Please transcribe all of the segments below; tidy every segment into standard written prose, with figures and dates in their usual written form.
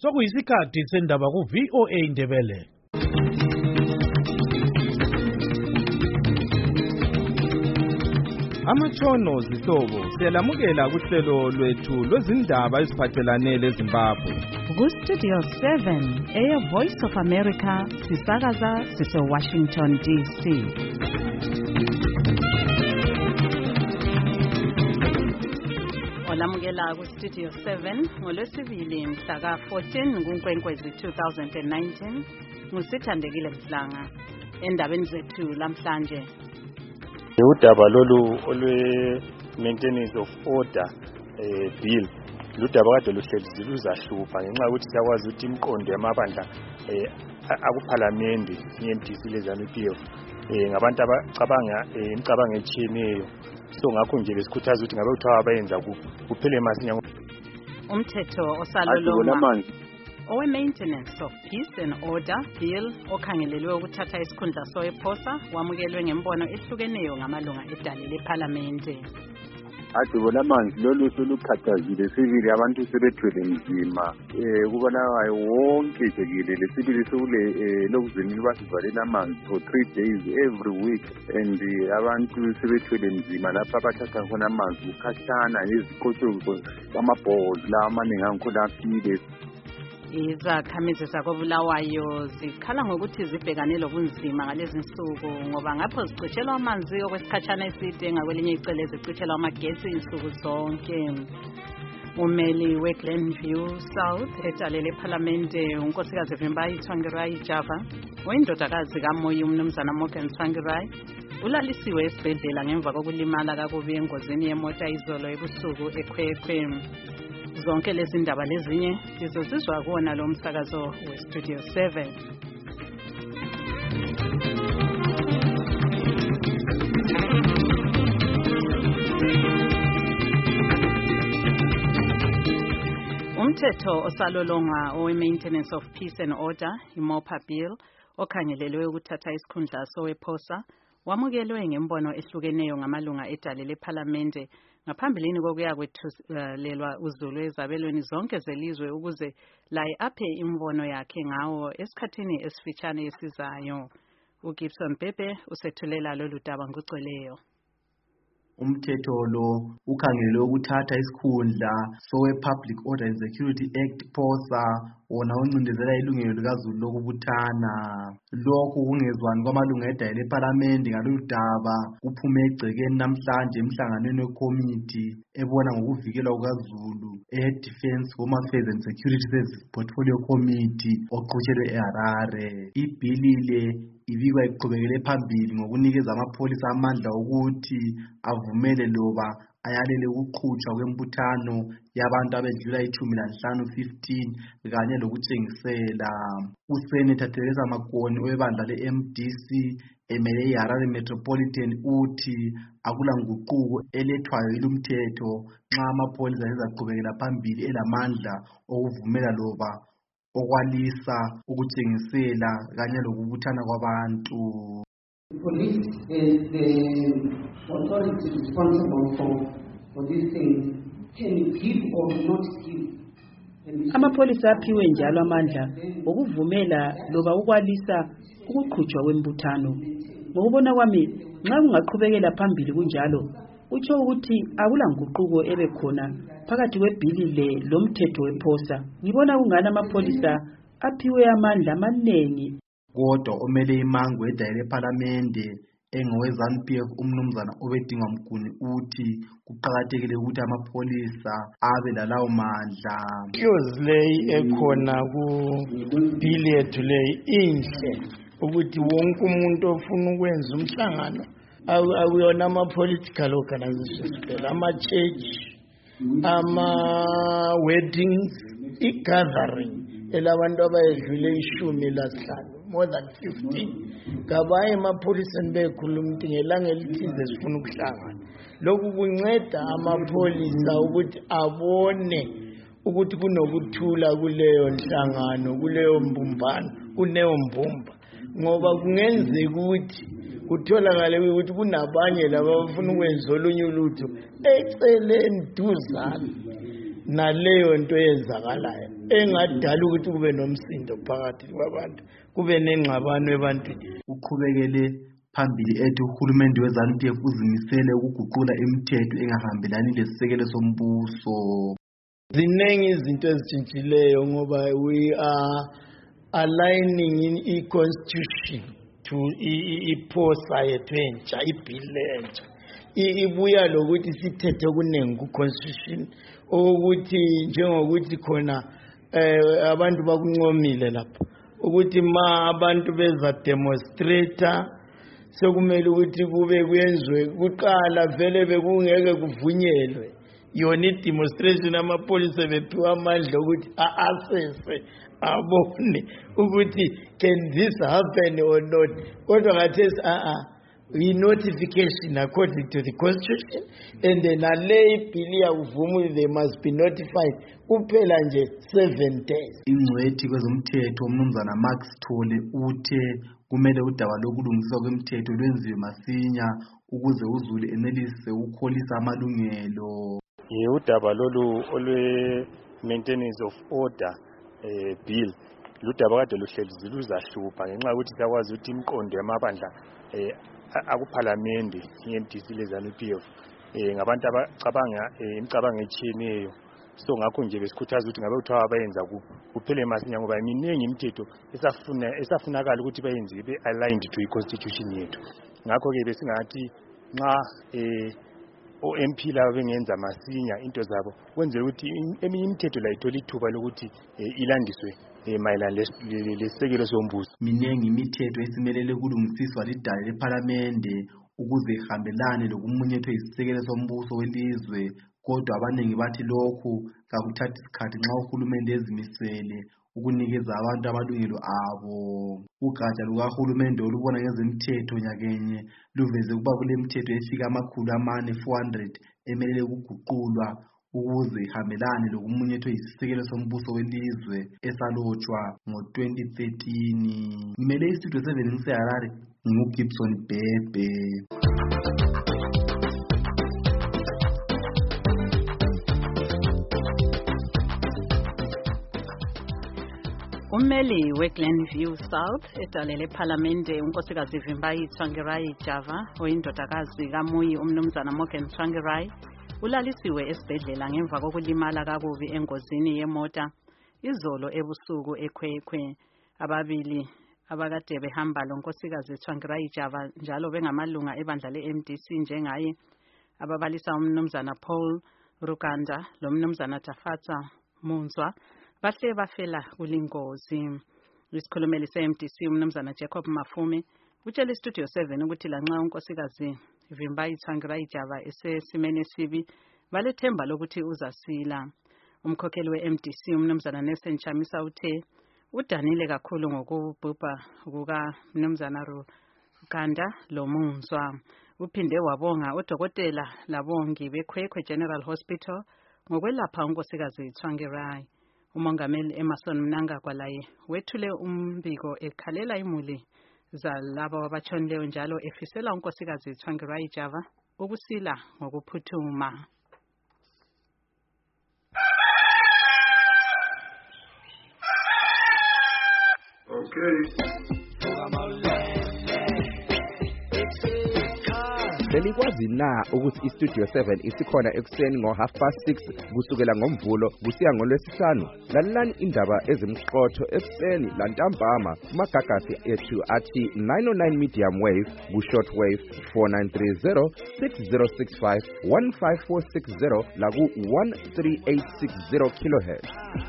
Sokuyisikhathi sendaba ku VOA Indebele. Amatshono zihlobo siyalamukela kuhlelo lwethu lwezindaba eziphathelane leZimbabwe. Ku Studio 7 Air Voice of America sisakaza sise Washington DC. Olamukela ku Studio 7 ngolwesibili mhla ka 14 kuNkwenkwezi 2019 ngusithandekile Mhlanga. Endabeni zethu lamhlanje udaba lolu olwe maintenance of order bill ludaba kade luhlezi luzahlupha ngenxa ukuthi siyakwazi ukuthi imiqondo yamabandla akuphalamende iMDC leZANU-PF ngabantu abacabanga imicabango etshiyeneyo, so ngakho nje besikhuthaza ukuthi ngabe kuthiwa abayenza kuphele masinya umthetho osalolongwa owe-Maintenance of Peace and Order Bill okhangelelwe ukuthatha isikhundla sowePhosa wamukelwe ngembono ehlukeneyo ngamalunga edale lephalamende. Adubona amanzi lolu solukhathazile sibili abantu sebethwele nzima kubonakala wonke jikelele sibili sokule lokuzeni basivalela amanzi for 3 days every week and abantu sebethwele nzima lapha abathatha khona amanzi ukhahlana nezikotshoko amabhozi la amaningi angikhona afile. Izakhamizi zakoBulawayo zikhala ngokuthi zibhekane lobunzima ngalezi nsuku ngoba ngapho zicishelwa amanzi okwesikhatshana eside ngakwelinye icele zicitshelwa amagesi insuku zonke. Umeli weGlenview South edale lephalamende unkosikazi Vimbayi Tsvangirai Java oyindodakazi kaMoyo umnumzana Morgan Tsvangirai ulalisiwe esibhedlela ngemva kokulimala kakubi engozini yemota izolo ebusuku eKhwekhwe. Zonke lezi ndaba lezinye sizozizwa kuona lo msakazo weStudio 7. Umthetho osalolongwa owe-Maintenance of Peace and Order iMOPA Bill okhangelelwe ukuthatha isikhundla sowePhosa wamukelwe ngembono ehlukeneyo ngamalunga edale lephalamende ngaphambilini kokuya kwethulelwa uzulu ezabelweni zonke zelizwe ukuze laye aphe imbono yakhe ngawo esikhathini esifitshane esizayo. uGibson Pepe usethulela lolu daba ngoceleyo. Umthetho lo ukhangelelwe ukuthatha isikhundla sowe-Public Order and Security Act Phosa wona uncindezela ilungelo likazulu lokubuthana. Lokhu kungezwani kwamalunga edale lephalamende ngalolu daba kuphume egcekeni namhlanje emhlanganweni wekomiti ebona ngokuvikelwa kukaZulu e-Defense, Home Affairs and Security Services Portfolio Committee oqhutshelwe eHarare. Ibhilile ibikwa iqhubekele phambili ngokunikeza amapholisa amandla ukuthi avumele loba ayalele ukuqhutshwa kwembuthano yabantu abedlula 15 kanye lokutshengisela. uSenator Teresa Makoni webandla leMDC emele iHarare Metropolitan uthi akula nguquko elethwayo ilumthetho nxa amapholisa ezaqhubekela phambili elamandla okuvumela loba okwalisa ukutshengisela kanye lokubuthana kwabantu. Police is the authority responsible for these things can give or not give. Amapholisa aphiwe njalo amandla okuvumela loba ukwalisa ukuqhutshwa kwembuthano. Ngokubona kwami nxa kungaqhubekela phambili kunjalo utsho ukuthi akula nguquko ebekhona phakathi kwebhili lomthetho wePhosa. Ngibona kungana amapholisa aphiwe amandla amanengi. Kodwa omele imango edale lephalamende engoweZANU-PF umnumzana Obedingwa Mguni uthi kuqakathekile ukuthi amapholisa abe lalawo mandla. Clause leyi ekhona ku bill yethu leyi inhle ukuthi wonke umuntu ofuna ukwenza umhlangano awuyona ama-political organizations kuphela, ama-church, ama-weddings, i-gathering elabantu abayedlule 15 more than 15 kabaye emapholiseni bekhuluma ukuthi ngelanga elithize sifuna ukuhlangana. Lokhu kunceda amapholisa ukuthi abone ukuthi kunokuthula kuleyo nhlangano, kuleyo mbumbano, kuneyo mbumba, ngoba kungenzeka ukuthi kutholakale ukuthi kunabanye laba abafuna ukwenza olunye ulutho eceleni duzane naleyo nto eyenzakalayo engadala ukuthi kube nomsindo phakathi kwabantu kube nengxabano ebantwini. Uqhubekele phambili ethi uhulumende weZANU-PF uzimisele ukuguqula imithetho engahambelani lesisekelo sombuso. Ziningi izinto ezitshintshileyo ngoba we are aligning i-constitution to iphosa yethu entsha, ibhili entsha. Ibuya lokuthi sithethe kuningi ku-constitution ukuthi njengokuthi khona abantu bakuncomile lapho ukuthi ma abantu beza demonstrator sekumele ukuthi kube kuyenzwe kuqala vele bekungeke kuvunyelwe yona i-demonstration amapolisa bephiwa amandla ukuthi a-assesse abone ukuthi can this happen or not, kodwa khathesi i-notification according to the constitution and then nale bill yakuvuma they must be notified kuphela nje 7 days. Ingcwethi kwezomthetho umnumzana Max Thole uthe kumele udaba lokulungiswa kwemthetho lwenziwe masinya ukuze uZulu enelise ukukholisa amalungelo. Udaba lolu olwe maintenance of order bill ludaba kade luhlezi luzahlupha ngenxa yokuthi sakwazi ukuthi imqondo yamabandla akuphalamende iMDC leZANU-PF ngabantu abacabanga imicabango etshiyeneyo, so ngakho nje besikhuthaza ukuthi ngabe kuthiwa bayenza kuphele masinya ngoba miningi imithetho esafunakala ukuthi bayenze be aligned to i-constitution yethu. Ngakho ke besingathi nxa o-MP laba bengenza masinya into zabo kwenzela ukuthi eminye imithetho la ithola ithuba lokuthi ilandiswe mayelana lesisekelo sombuso. Miningi imithetho esimelele kulungisiswa lidale lePhalamende ukuze ihambelane lokumunyethwa isisekelo sombuso welizwe, kodwa abaningi bathi lokhu kakuthathi isikhathi nxa uhulumende ezimisele ukunikeza abantu amalungelo abo. Ugatsha lukahulumende olubona ngezemthetho nyakenye luveze ukuba kulemithetho efika 400 emelele ukuguqulwa ukuze ihambelane lokumunyethwa isisekelo sombuso welizwe esalotshwa ngo-2013. Ngimele istudio 7 ngiseHarare, nginguGibson Bhebhe. Ummeli weGlenview South edale lePhalamende unkosikazi Vimbayi Tsvangirai Java oyindodakazi kaMuyi umnumzana Morgan Tsvangirai ulalisiwe esibhedlela ngemva kokulimala kakubi engozini yemota izolo ebusuku eKwekwē. Ababili abakade behamba lonkosikazi Tsvangirai Java njalo bengamalunga ebandla leMDC njengaye ababalisa umnumzana Paul Ruganda lomnumzana Tafatsa Munzwa bahle bafela kulingozi. Isikhulumeli seMDC umnumzana Jacob Mafume utshela iStudio 7 ukuthi lanxa unkosikazi Vimbayi Tsvangirai Java esesimeni esibi balethemba lokuthi uzasila. Umkhokheli weMDC umnumzana Nelson Chamisa uthe udanile kakhulu ngokubhubha kuka mnumzana Ruganda loMunzwa. Uphinde wabonga odokotela labongi beKwekwē General Hospital ngokwelapha unkosikazi Tsvangirai. Umongameli Emerson Mnangagwa laye wethule umbiko ekhalela imuli zalabo abachonileyo njalo efisela unkosikazi Tsvangirai Java ukusila ngokuphuthuma. Selikwazi na ukuthi iStudio 7 isikhona ekuseni ngo6:30 kusukela ngoMvulo kusiya ngoLwesihlanu. Lalelani indaba ezimqotho ekuseni lantambama kumagagasi ethu athi 909 medium wave ku-short wave 4930 6065 15460 laku 13860 kHz.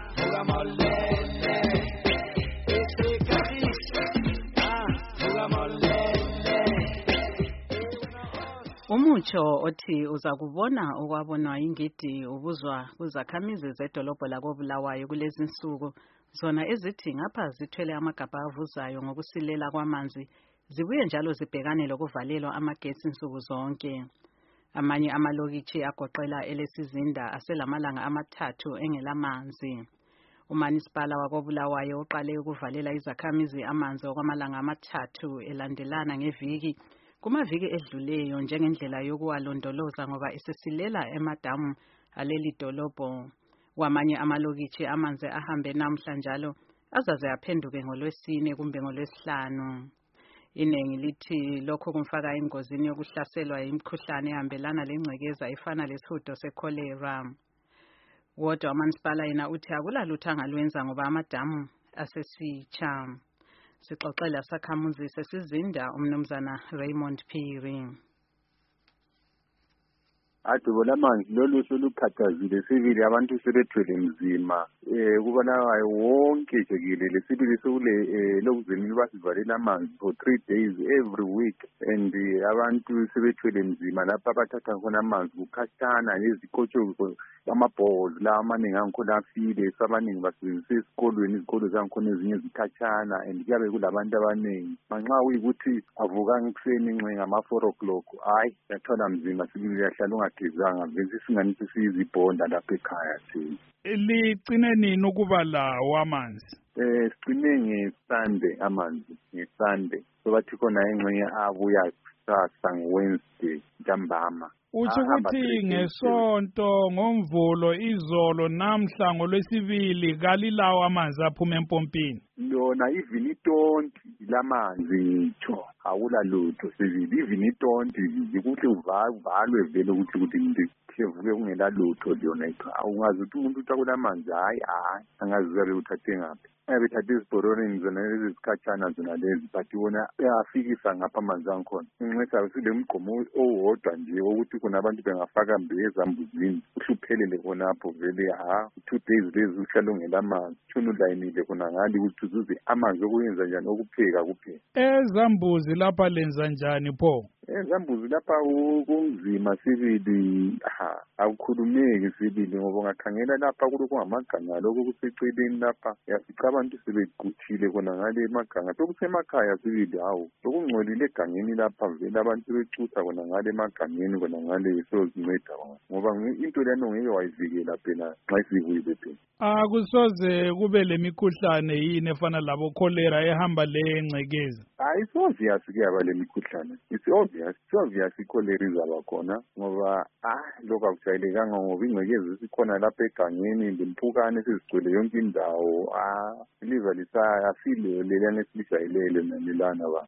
Umutsho othi uzakubona okwabonwa ingidi ubuzwa kuzakhamizi zedolobho lakoBulawayo kulezi nsuku zona ezithi ngapha zithwele amagabha avuzayo ngokusilela kwamanzi zibuye njalo zibhekane lokuvalelwa amagetsi insuku zonke. Amanye amalokitshi agoqela elesizinda aselamalanga amathathu engelamanzi. Umanisipala wakoBulawayo uqale ukuvalela izakhamizi amanzi okwamalanga amathathu elandelana ngeviki kumaviki edluleyo njengendlela yokuwalondoloza ngoba esesilela emadamu aleli dolobho. Wamanye amalokitshi amanzi ahambe namhla njalo azaze aphenduke ngoLwesine kumbe ngoLwesihlanu. Iningi lithi lokho kumfaka engozini yokuhlaselwa imikhuhlane ehambelana lengcekeza efana lesihudo sekholera. Wodwa umasipala yena uthi akulalutho angalwenza ngoba amadamu asesitsha. Sixoxela sakhamuzi sesizinda umnumzana Raymond Phiri. Adubo lamanzi loluhlu lukhathazile sibili abantu sebethwele nzima kubonakala wonke nje lesibili sekule lokuzeni basivalela amanzi for 3 days every week and abantu sebethwele nzima lapha abathatha khona amanzi kukhatshana lezikotsho amabhozi la amaningi angikhona afile sabaningi basebenzisa esikolweni izikolo zangikhona ezinye zikhatshana and kuyabe kulabantu abaningi manxa uyikuthi avuka ngikuseni nxe ngama 4 o'clock hayi yathola mzima sibili yahlala ungagezanga vele singanithi sizibhonda lapha ekhaya thina. Ligcine nini ukuba lawo amanzi? Sigcine ngeSunday amanzi ngeSunday so bathi khona engxenye abuya kusasa ngeWednesday ntambama. Uthi ukuthi ngesonto ngomvulo izolo namhla ngoLwesibili kalilawo amanzi aphuma empompini. Lona even itonti lamanzi cho awula lutho sibili even itonti ukuthi uvalwe vele ukuthi ngivuke kungela lutho lona awungazi ukuthi umuntu utakula amanzi hayi angaziwe uthathe ngaphi. Bethathe izibhoroneni zona lezi zikhatshana zona lezi but wona ayafikisa ngapha amanzi angikhona. Inxesa sile mgqomo owodwa nje ukuthi kuna abantu bengafaka ezambuzini uhluphelele khonapho vele 2 days lezi uhlalongela amanzi tshuna ulayinile khona ngali ukuthi uzuze amanzi okuyenza njani okupheka kuphela. Ezambuzi lapha lenza njani pho? Ezambuzi lapha kunzima sibili akukhulumeki sibili ngoba ungakhangela lapha kuloko ngamaganga lokho kuseceleni lapha yafica abantu sebeguthile khona ngale emaganga sokusemakhaya sibili sokungcolile egangeni lapha vele abantu becutha khona ngale emagangeni khona ngale sozinceda ngoba into lento ngeke wayivikela phela nxa isivuyile phela. Akusoze kube lemikhuhlane yini efana labo cholera ehamba lengcekeza? It's obvious kuyaba lemikhuhlane. It's obvious icholera izaba khona ngoba lokho akujayelekanga ngoba ingcekeza isikhona lapha egangeni lempukane sizigcwele yonke indawo liva lisaya file lelana esilijayelele nalelana ba.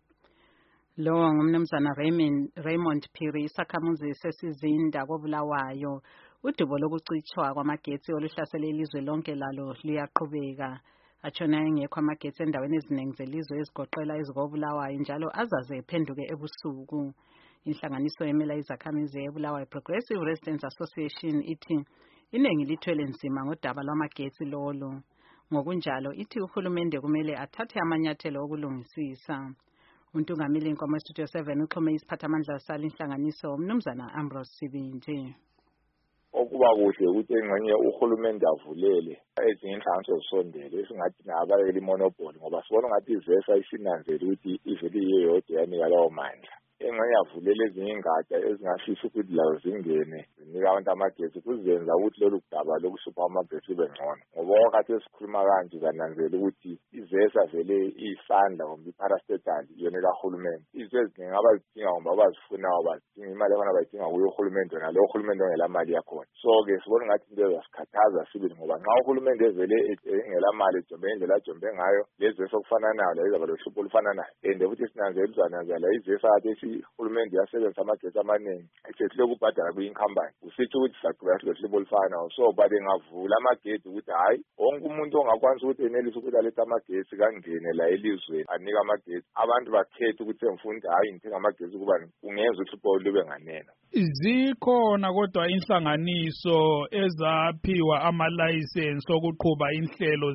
Lo ngumnumzana Raymond Phiri isakhamuzi sesizinda koBulawayo. Udubo lokucitshwa kwamagetsi oluhlasele ilizwe lonke lalo luyaqhubeka. Atshona engekho amagetsi endaweni eziningi zelizwe ezigoqela ezikoBulawayo njalo azaze ephenduke ebusuku. Inhlanganiso emela izakhamizi eBulawayo Progressive Residents Association ithi iningi lithwele nzima ngodaba lwamagetsi lolo. Ngokunjalo ithi uhulumende kumele athathe amanyathelo okulungisisa. Untungameli inkomo Studio 7 uxhume isiphathamandla sala inhlanganiso umnumzana Ambrose Sibindi. Okuba kuhle ukuthi engxenye uhulumende avulele ezinye inhlanganiso zisondele esingathi nabayeli monopoly ngoba sibona ngathi ivesa isinanzela ukuthi ivele iyodwa yanika lawo mandla. Engxenye avulele ezinye ingatsha ezingafisa ukuthi lawo zingene zinika abantu amagetsi kuzenza ukuthi lolu daba lokusupha amagetsi ibe ngcono ngoba wakati esikhuluma kanje zananzela ukuthi ivesa vele iyisandla ngoba iparastatal yona kahulumende izinto eziningi abazidinga ngoba abazifunayo bazidinga imali abana bayidinga kuyo uhulumende wona lo uhulumende ongela mali yakhona. So-ke sibona ngathi into ezasikhathaza sibili ngoba nxa uhulumende evele engela mali ejombe indlela ajombe ngayo lezi vesa okufana nayo la izaba lohlupho olufana nayo and futhi sinanzela uzananzela ivesa kade uhulumende yasebenzisa amagetsi amaningi esehlule ukubhadala kwi-incompany usitsho ukuthi sagqiba silohlobo olufanayo so badengavula amagetsi ukuthi hayi wonke umuntu ongakwanisa ukuthi enelise ukuthi alethe amagetsi kangene la elizweni anika amagetsi abantu bakhethe ukuthi ngifuna hayi ngithenga amagetsi kuba kungenza uhlupho lube nganeno. Zikhona kodwa inhlanganiso ezaphiwa amalayisensi okuqhuba inhlelo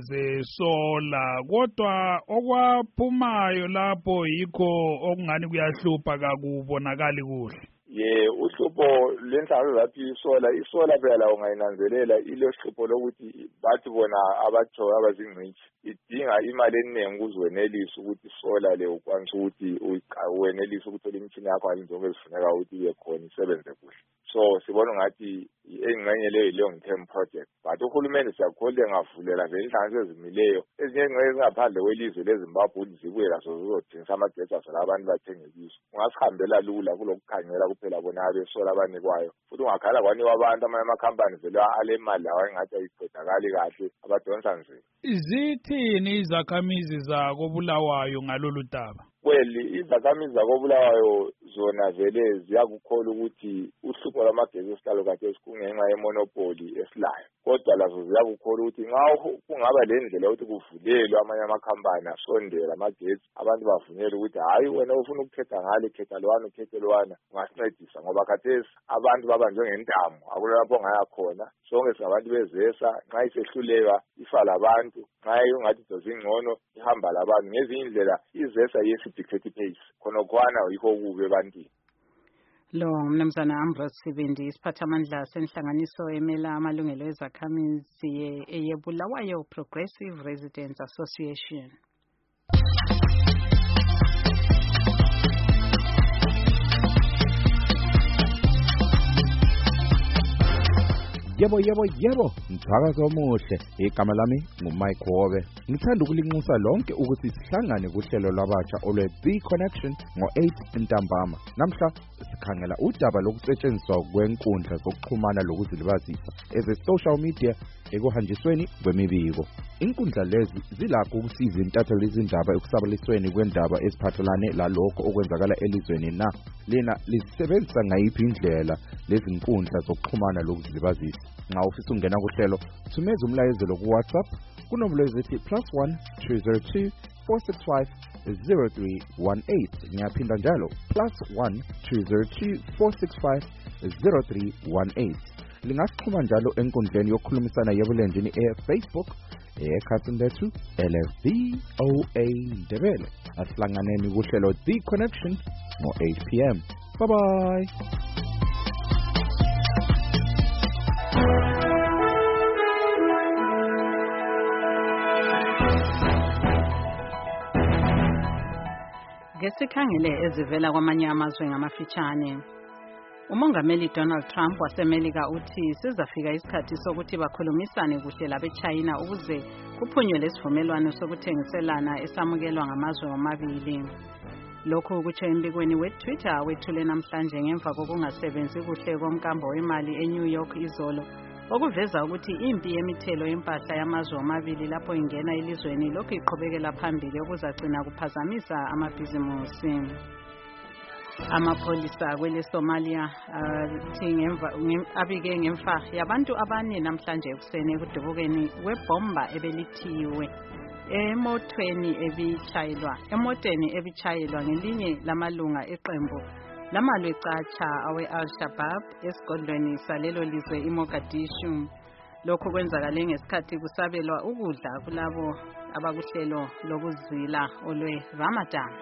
zesola kodwa okwaphumayo lapho yikho okungani kuyahlupha kakubonakali kuhle. Uhlupho lenhlalo laphi isola phela ungayinanzelela ilohlupho lokuthi bathi bona abajoya abazingcitshi idinga imali eningi ukuziwenelisa ukuthi isola le ukwanisa ukuthi uwenelise ukuthola imishini yakho njengoba ezifuneka ukuthi ibe khona isebenze kuhle. So sibona ngathi engxenye leyo long term project but uhulumende siyakholwa engavulela vele inhlanganiso ezimileyo ezinye ingxenye ezingaphandle kwelizwe leZimbabwe zibuye lazo zizothengisa amagetsi aso abantu bathenge kizo ungasihambela lula kulokukhangela phela bona besola abanikwayo futhi ungakhala kwaniwa abantu amanye amakhampani vele ale mali lawa engathi ayiqedakali kahle abadonsa nzima. Zithini izakhamizi zakoBulawayo ngalolu daba? Well, izakhamizi zakoBulawayo zona vele ziyakukholwa ukuthi uhlupho lwamagesi esihlalo kade sikungenxa yemonopoli esilayo. Kodwa lazo ziyakukholwa ukuthi nxa kungaba le ndlela ukuthi kuvulelwe amanye amakhampani asondela amagesi abantu bavunyelwe ukuthi hayi wena ufuna ukukhetha ngale khetha lwana ukhethe lwana ungasincedisa ngoba khathesi abantu babanjwe ngentamo akula lapho ongaya khona sonke singabantu bezesa nxa isehluleka ifa labantu nxa ungathi dozingcono ihamba labantu ngezinye indlela izesa yesi-dictate pace khona kwana yikho kube ebantwini. Lo mnumzana Ambrose Sibindi isiphathamandla senhlanganiso emela amalungelo ezakhamizi yeBulawayo Progressive Residents Association. Yebo, mthakazo omuhle. Igama lami nguMike Wobe. Ngithanda ukulinxusa lonke ukuthi sihlangane kuhlelo lwabatsha olwe-The Connection ngo-8 ntambama. Namhla sikhangela udaba lokusetshenziswa kwenkundla zokuxhumana lokuzilibazisa eze-social media ekuhanjisweni kwemibiko. Inkundla lezi zilakho ukusiza intatheli izindaba ekusabalisweni kwendaba eziphathelane lalokho okwenzakala elizweni na lena lisebenzisa ngayiphi indlela lezi nkundla zokuxhumana lokuzilibazisa. Nxa ufisa ukungena kuhlelo thumeza umlayezelo ku WhatsApp kunombolo ezithi +1 202 465 0318. Ngiyaphinda njalo +1 202 465 0318. Lingasixhuma njalo enkundleni yokukhulumisana yebulenjini e-Facebook ekhasini lethu LFVOA Ndebele. Asihlanganeni kuhlelo The Connection ngo-8 p.m. Bye bye. Ngesikhangele ezivela kwamanye amazwe ngamafitshane. Umongameli Donald Trump waseMelika uthi sizafika isikhathi sokuthi bakhulumisane kuhle labeChina ukuze kuphunywe lesivumelwano sokuthengiselana esamukelwa ngamazwe omabili. Lokhu kutsho embikweni weTwitter wethule namhlanje ngemva kokungasebenzi kuhle komkambo wemali eNew York izolo, okuveza ukuthi impi yemithelo yempahla yamazwe omabili lapho ingena elizweni lokhu iqhubekela phambili okuzagcina kuphazamisa amabhizimusi. Amapholisa kwele Somalia abike ngemfa yabantu abane namhlanje ekuseni ekudubukeni webomba ebelithiwe emotweni ebichayelwa ngelinye lamalunga eqembu lamalwecatsha awe-Al-Shabaab esigodlweni salelo lizwe iMogadishu. Lokhu kwenzakale ngesikhathi kusabelwa ukudla kulabo abakuhlelo lokuzila olwe-Ramadan.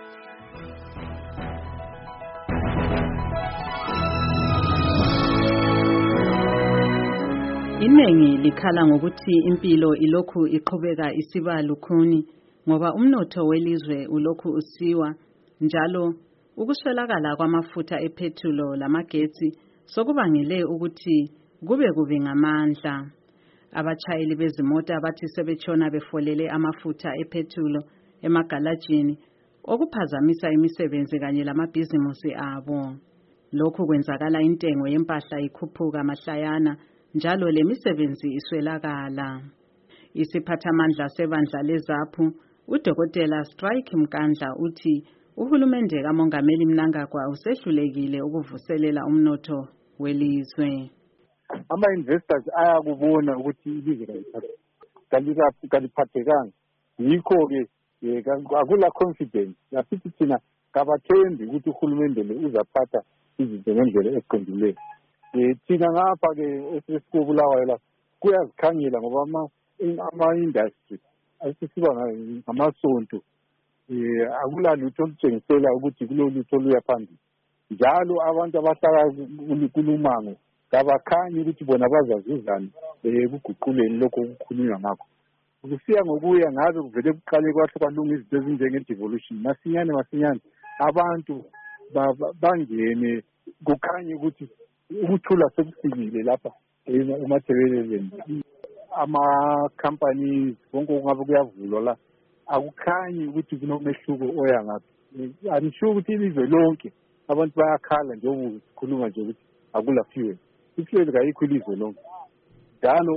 Inengi likhala ngokuthi impilo ilokhu iqhubeka isiba lukhuni ngoba umnotho welizwe ulokhu usiwa njalo ukuswelakala kwamafutha epetrol lamagetsi sokubangele ukuthi kube kubi ngamandla. Abachayeli bezimota bathi sebetshona befolele amafutha epetrol emagalajini okuphazamisa imisebenzi kanye lamabhizimusi abo. Lokhu kwenzakala intengo yempahla ikhuphuka mahlayana njalo lemisebenzi iswelakala. Isiphathamandla sebandla leZAPHU uDokotela Strike Mkandla uthi uhulumende kaMongameli Mnangagwa usehlulekile ukuvuselela umnotho welizwe. Ama-investors ayakubona ukuthi ilizwe kaliphathekanga, yikho-ke akula confidence. Nasithi thina kabathembi ukuthi uhulumende le uzaphatha izinto ngendlela eqondileyo. Thina ngapha-ke esikoBulawayo la kuyazikhangela ngoba ama-industry asisiba ngamasonto akula lutho olutshengisela ukuthi kulolutho oluya phambili. Njalo abantu abahlala kulumango kabakhanyi ukuthi bona bazazuzana ekuguquleni lokho okukhulunywa ngakho. Kusiya ngokuya ngabe kuvele kuqale kwahle kwalunga izinto ezinjenge-devolution. Masinyane abantu bangene kukhanye ukuthi ukuthula sekufikile lapha emathebeleleni. Ama-companies konke okungabe kuyavulwa la akukhanyi ukuthi kunomehluko oya ngaphi. Anisho ukuthi ilizwe lonke abantu bayakhala nje ukukhuluma nje ukuthi akula fuel. I-fuel kayikho ilizwe lonke. Njalo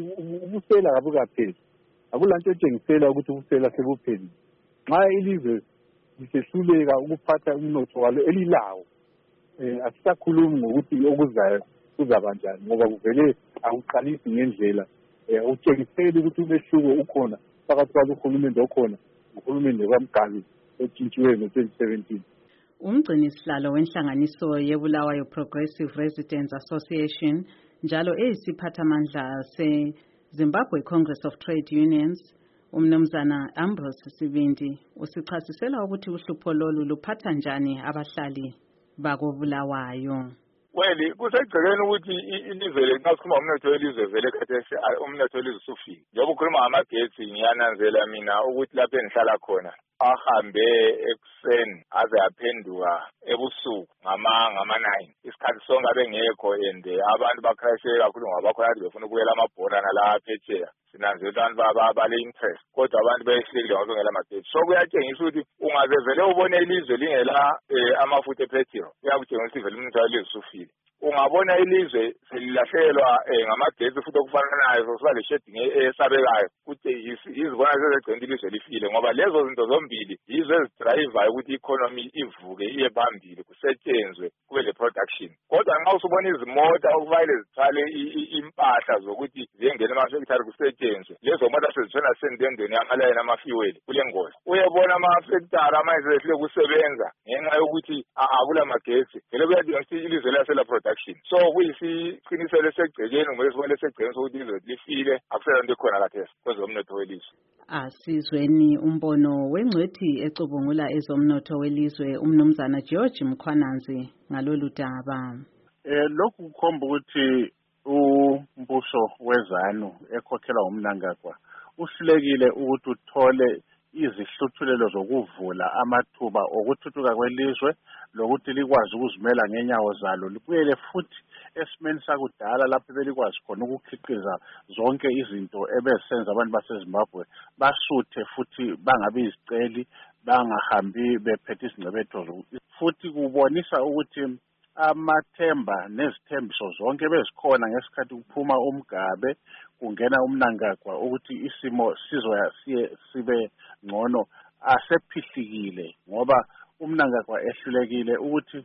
ubusela kabukapheli. Akulanto etshengisela ukuthi ubusela sebupheli. Nxa ilizwe lisehluleka ukuphatha umnotho walo elilawo, asisakhulumi ngokuthi okuzayo kuzaba njani ngoba kuvele akuqalisi ngendlela. Utshengiseli ukuthi umehluko ukhona phakathi kwaluhulumende okhona uhulumende kaMgabi otshintshiwe ngo-2017. Umgcinisihlalo wenhlanganiso yeBulawayo Progressive Residents Association njalo eyisiphathamandla se-Zimbabwe Congress of Trade Unions, umnumzana Ambrose Sibindi usichasisela ukuthi uhlupho lolu luphatha njani abahlali bakoBulawayo. Well, kusegcekeni ukuthi ilizwe lethu nasikhuluma umnotho welizwe vele khathesi umnotho welizwe usufile. Njengoba ukhuluma ngamagetsi ngiyananzela mina ukuthi lapho engihlala khona ahambe ekuseni aze aphenduka ebusuku ngama-9 isikhathi sonke abengekho and abantu bakrashe kakhulu ngoba khona kade befuna ukubuyela amabhola nala phetsheya. Sinanzela abantu bale-interest kodwa abantu behlekile ngoba bengela amagetsi. So kuyatshengisa ukuthi ungaze vele ubone ilizwe lingela amafutha ephethiro kuyakutshengisa vele umnotho welizwe usufile. Ungabona ilizwe selilahlekelwa ngamagetsi futhi okufananayo sokuba le-shedding esabekayo ukuthi izibona sezegcina ilizwe lifile ngoba lezo zinto zombili yizo ezidrayivayo ukuthi i-economy ivuke iye phambili kusetshenzwe kube le-production. Kodwa nxa usubona izimota okufanele zithwale impahla zokuthi ziyengena amafektari kusetshenzwe lezo mota sezitshona sendendweni yamalayini amafiweli kule ngozi. Uyebona amafektari amanye sehlule kusebenza ngenxa yokuthi akula magetsi vele kuyadinga ilizwe lasela production. So kuyisiqiniselo esegcekeni kumele sibone esegcekeni sokuthi ilizwe lifile akusela nto ekhona khathesi kwezomnotho welizwe. Asizweni umbono wengcwethi ecubungula ezomnotho welizwe umnumzana George Mkhwananzi ngalolu daba. Lokhu kukhomba ukuthi umbuso wezanu ekhokhelwa uMnangagwa uhlulekile ukuthi uthole izihluthulelo zokuvula amathuba okuthuthuka kwelizwe lokuthi likwazi ukuzimela ngenyawo zalo libuyele futhi esimeni sakudala lapho belikwazi khona ukukhiqiza zonke izinto ebesenza abantu baseZimbabwe basuthe futhi bangabi iziceli bangahambi bephethe izingcebetho futhi kubonisa ukuthi amathemba nezithembiso zonke bezikhona ngesikhathi kuphuma uMgabe kungena uMnangagwa ukuthi isimo sizoya sibe ngcono asephihlikile ngoba uMnangagwa ehlulekile ukuthi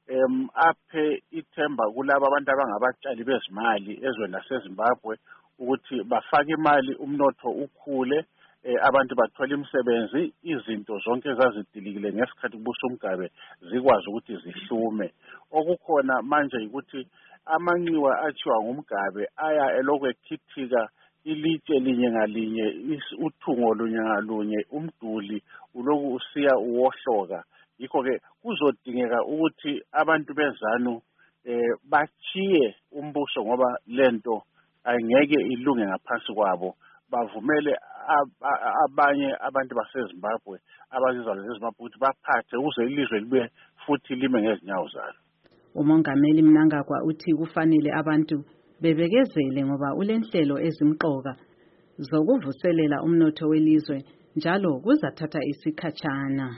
aphe ithemba kulabo abantu abangabatshali bezimali ezweni laseZimbabwe ukuthi bafake imali umnotho ukhule abantu bathola imisebenzi izinto zonke ezazidilikile ngesikhathi kubusa uMgabe zikwazi ukuthi zihlume. Okukhona manje ukuthi amanxiwa achiwa nguMgabe aya elokhu ekhithika ilitshe linye ngalinye uthungo lunye ngalunye umduli uloku usiya uwohloka. Yikho-ke kuzodingeka ukuthi abantu bezanu bachiye umbuso ngoba lento angeke ilunge ngaphansi kwabo bavumele abanye abantu baseZimbabwe abazizalwane zeZimbabwe ukuthi baphathe ukuze ilizwe libe futhi lime ngezinyawo zalo. Umongameli Mnangagwa uthi kufanele abantu bebekezele ngoba ulenhlelo ezimqoka zokuvuselela umnotho welizwe njalo kuzathatha isikhatshana.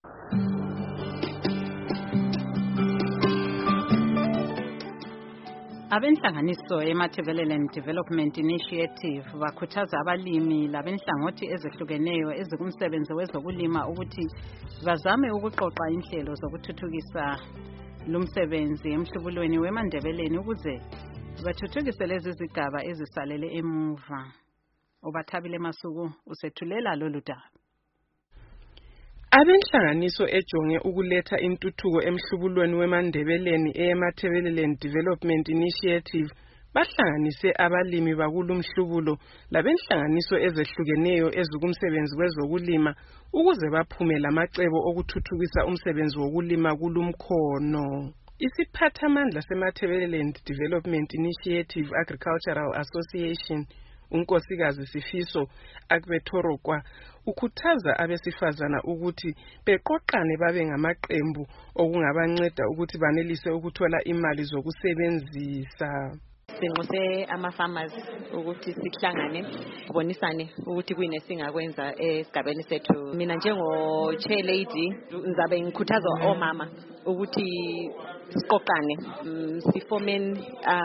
Abenhlanganiso ye-Matabeleland Development Initiative bakhuthaza abalimi labenhlangothi ezehlukeneyo ezikumsebenzi wezokulima ukuthi bazame ukuqoqa inhlelo zokuthuthukisa lumsebenzi emhlubulweni weMandebeleni ukuze bathuthukise lezi zigaba ezisalele emuva. Ubathabile Masuku usethulela lolu daba. Abenhlanganiso ejonge ukuletha intuthuko emhlubulweni weMandebeleni eMatabeleland Development Initiative bahlanganise abalimi bakulumhlubulo labenhlanganiso ezehlukeneyo ezikumsebenzi wezokulima ukuze baphume lamacebo okuthuthukisa umsebenzi wokulima kulumkhono. Isiphathamandla seMatabeleland Development Initiative Agricultural Association unkosikazi Sifiso Akbetorokwa ukhuthaza abesifazana ukuthi beqoqane babe ngamaqembu okungabanceda ukuthi banelise ukuthola imali zokusebenzisa. sinxuse ama-farmers ukuthi sihlangane bonisane ukuthi kuyini singakwenza esigabeni sethu. Mina njengo-chair lady ngizabe ngikhuthaza omama ukuthi siqoqane siformen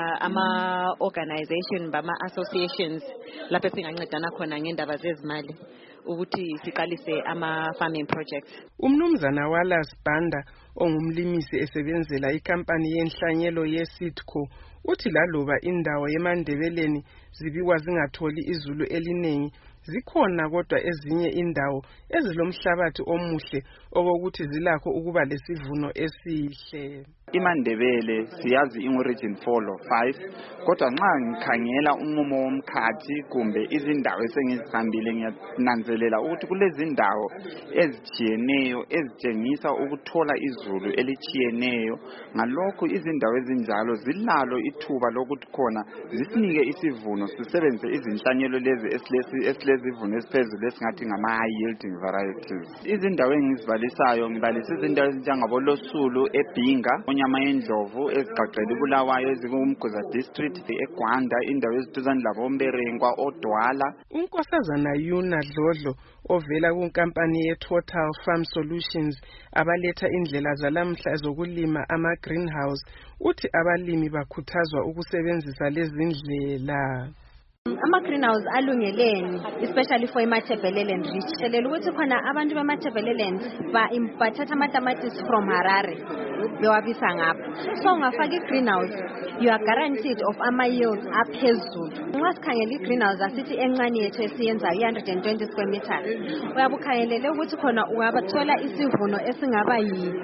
ama-organization bama-associations lapho singancedana khona ngendaba zezimali ukuthi siqalise ama-farming projects. Umnumzana Wallace Banda ongumlimisi esebenzela ikampani yenhlanyelo yeSitco uthi laloba indawo yeMandebeleni zibikwa zingatholi izulu eliningi, zikhona kodwa ezinye indawo ezilomhlabathi omuhle okokuthi zilakho ukuba lesivuno esihle. iMandebele siyazi region 4 or 5 kodwa nxa ngikhangela umumo womkhathi kumbe izindawo esengizihambile ngiyananzelela ukuthi kulezi ndawo ezitshiyeneyo ezitshengisa ukuthola izulu elichiyeneyo. Ngalokho izindawo ezinjalo zilalo ithuba lokuthi khona zisinike isivuno sisebenze izinhlanyelo lezi esilezivuno esiphezulu esingathi ngama high yielding varieties. Izindawo engizibalisayo ngibalisa izindawo ezinjengabo Losulu, eBhinga, Onyama Yendlovu, ezigaqeli Bulawayo, ezikumguza district, eGwanda, indawo eziduzane labo Mberenkwa, oDwala. Unkosazana Yuna Dlodlo ovela kunkampani ye-Total Farm Solutions abaletha indlela zalamhla zokulima ama-greenhouse uthi abalimi bakhuthazwa ukusebenzisa lezi ndlela. Ama-greenhouse alungeleni especially for iMatabeleland region. Shelela ukuthi khona abantu beMatabeleland bathatha amatamatisi from Harare bewabisa ngapha. So ungafaka i-greenhouse you are guaranteed of ama-yields aphezulu. Nxa sikhangela i-greenhouse asithi encane yethu esiyenza 120 square meters. Uyabukhangelele ukuthi khona ungabathola isivuno esingaba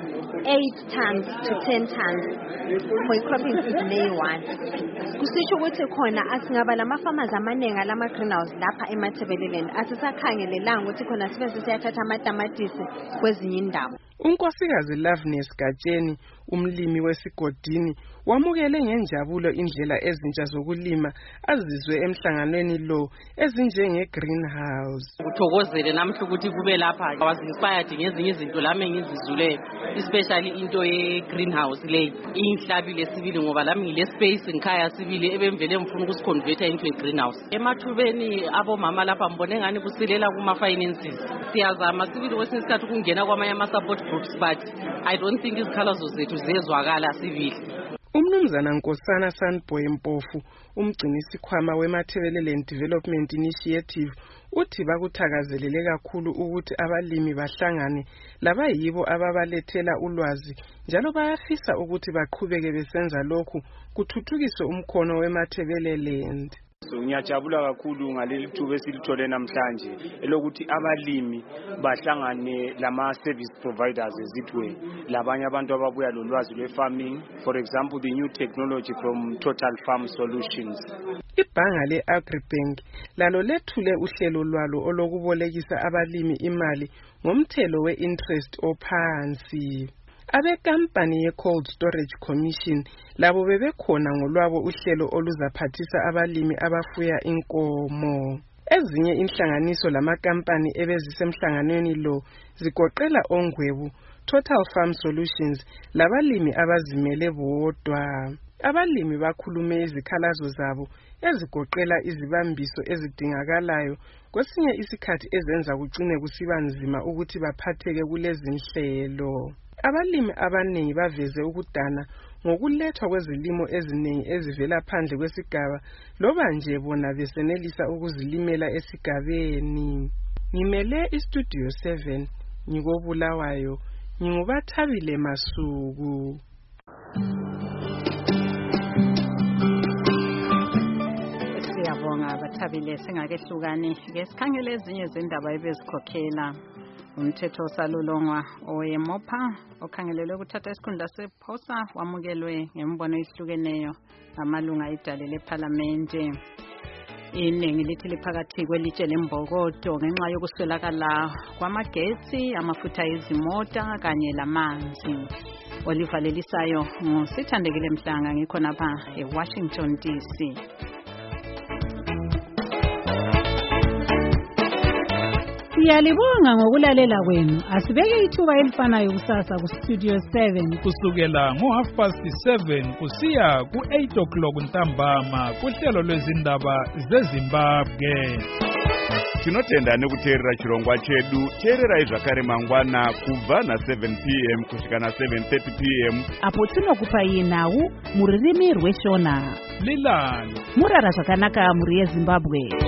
yi-8 tons to 10 tons for i-cropping season eyi-1. Kusisho ukuthi khona asingaba lama-farmers amaningi alama-greenhouse lapha eMatabeleland asisakhangelelanga ukuthi khona sibe siyathatha amatamatisi kwezinye indawo. Unkosikazi Loveness Gatsheni umlimi wesigodini wamukele ngenjabulo indlela ezintsha zokulima azizwe emhlanganweni lo ezinjenge-greenhouse. Uthokozele namhla ukuthi kube lapha was inspired ngezinye izinto lami ngizizule especially into ye-greenhouse le inhlabile sibili ngoba lami ngile space ngikhaya sibili ebemvele mfuna ukusiconverta into a-greenhouse. Emathubeni abomama lapha mbone ngani kusilela kuma-finances. Siyazama sibili kwesinye isikhathi ukungena kwamanye ama-support groups but I don't think izikhalazo zethu ziyezwakala sibili. Umnumzana Nkosana Sanboy Mpofu umgcinisikhwama weMatabeleland Development Initiative uthi bakuthakazelele kakhulu ukuthi abalimi bahlangane labayibo ababalethela ulwazi njalo bayafisa ukuthi baqhubeke besenza lokhu kuthuthukiswe umkhono weMatabeleland. So ngiyajabula kakhulu ngaleli thuba esilithole namhlanje elokuthi abalimi bahlangane lama service providers ezithwe labanye abantu ababuya lolwazi lwe-farming, for example the new technology from Total Farm Solutions. Ibhanga le-Agribank lalo lethule uhlelo lwalo olokubolekisa abalimi imali ngomthelo we-interest ophansi. Abekampani ye-Cold Storage Commission labo bebekhona ngolwabo uhlelo oluzaphathisa abalimi abafuya inkomo. Ezinye inhlanganiso lamakampani ebezisemhlanganweni lo zigoqela Ongwebu, Total Farm Solutions labalimi abazimele bodwa. Abalimi bakhulume izikhalazo zabo ezigoqela izibambiso ezidingakalayo kwesinye isikhathi ezenza kucine kusiba nzima ukuthi baphatheke kulezi nhlelo. Abalimi abaningi baveze ukudana ngokulethwa kwezilimo eziningi ezivela phandle kwesigaba loba nje bona besenelisa ukuzilimela esigabeni. Ngimele iStudio 7 ngikobulawayo ngingubathabile Masuku. Siyabonga Bathabile singakehlukani ke sikhangele ezinye izindaba ebezikhokhela. Umthetho osalulongwa oweMopa okhangelelwe ukuthatha isikhundla sephosa wamukelwe ngembono ehlukeneyo amalunga edale leParliament. Iningi lithi liphakathi kwelitshe lembokodo ngenxa yokuswelakala kwamagetsi, amafutha ezimota kanye lamanzi. Oliver Lelisayo ngusithandekile Mhlanga ngikhona lapha eWashington DC. Siyalibonga ngokulalela kwenu. Asibeke ithuba elifanayo kusasa ku Studio 7 kusukela ngo7:30 kusiya ku8 ntambama kuhlelo lwezindaba zeZimbabwe. Tinotenda nekuteerera chirongwa chedu. Teererai zvakare mangwana kubva na7 p.m. kusvika na7:30 p.m. apo tinokupai nhau muririmi rweshona. Lilalo murara zvakanaka muri yeZimbabwe.